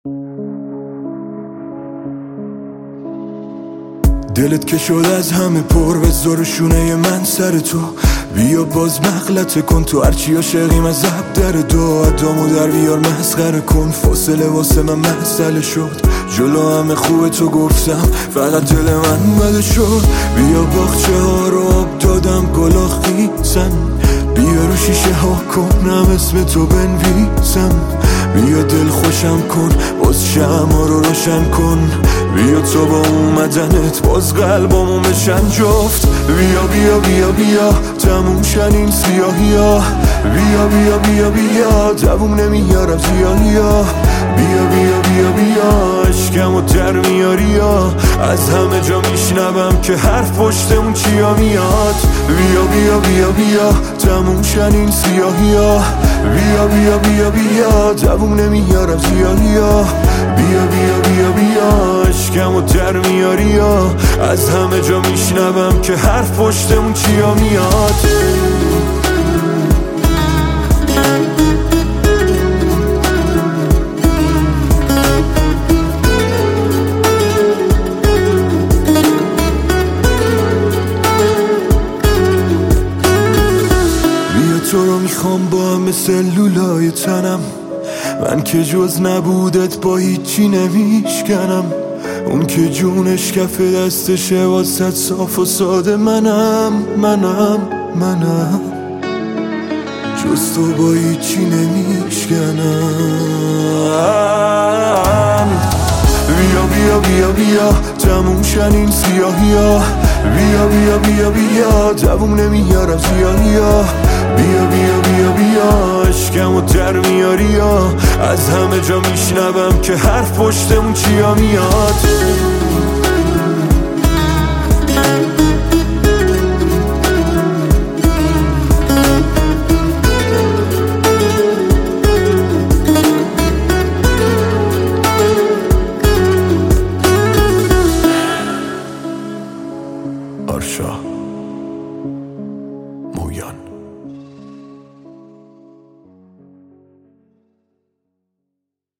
دلت که شد از همه پر به زور شونه من سر تو. بیا باز مغلطه کن تو هرچی عاشقیم از زب در دو. ادامو در بیار مسخره کن، فاصله واسه من مسئله شد. جلو همه خوبه تو گفتم فقط دل من بده شد. بیا باغچه ها رو آب دادم گلا خیسن. بیا رو شیشه ها کنم اسم تو بنویسم. بیا دل خوشم کن باز شمع رو روشن کن. بیا تو با اومدنت باز قلبامو بشن جفت. بیا بیا بیا بیا تموم شن این سیاهی ها. بیا بیا بیا بیا دووم نمیارم زیاهی ها. بیا بیا بیا بیا عشقمو در میاری ها. از همه جا میشنوم که حرف پشت اون چیا میاد. بیا بیا بیا بیا تموم شن این سیاهی ها. بیا بیا بیا بیا دووم نمیارم زیاهی ها. بیا بیا بیا بیا عشقمو در میاری ها. از همه جا میشنوم که حرف پشت اون چیا میاد. تو رو میخوام با همه سلولای تنم. من که جز نبودت با هیچی نمیشکنم. اون که جونش کف دستشه واسه صاف و ساده منم. جز تو با هیچی نمیشکنم. بیا بیا بیا بیا تموم شن این سیاهی ها. بیا بیا بیا بیا دووم نمیارم زیاهی ها. بیا بیا بیا بیا عشقمو در میاری ها. از همه جا میشنوم که حرف پشت اون چیا میاد.